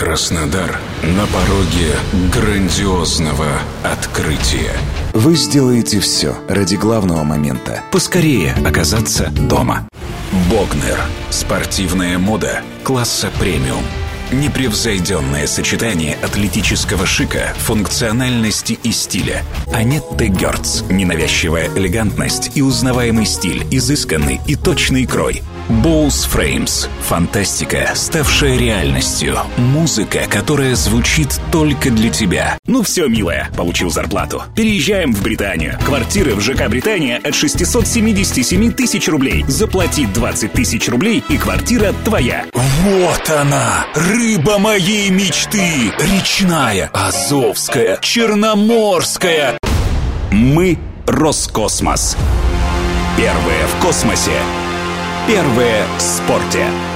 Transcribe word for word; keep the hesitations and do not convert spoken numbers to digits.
Краснодар на пороге грандиозного открытия. Вы сделаете все ради главного момента – поскорее оказаться дома. Богнер. Спортивная мода класса премиум. Непревзойденное сочетание атлетического шика, функциональности и стиля. Анетте Герц. Ненавязчивая элегантность и узнаваемый стиль, изысканный и точный крой. Bose Frames. Фантастика, ставшая реальностью. Музыка, которая звучит только для тебя. Ну все, милая, получил зарплату. Переезжаем в Британию. Квартиры в ЖК «Британия» от шестьсот семьдесят семь тысяч рублей. Заплати двадцать тысяч рублей, и квартира твоя. Вот она, рыба моей мечты. Речная, азовская, черноморская. Мы Роскосмос. Первые в космосе. Первые в спорте.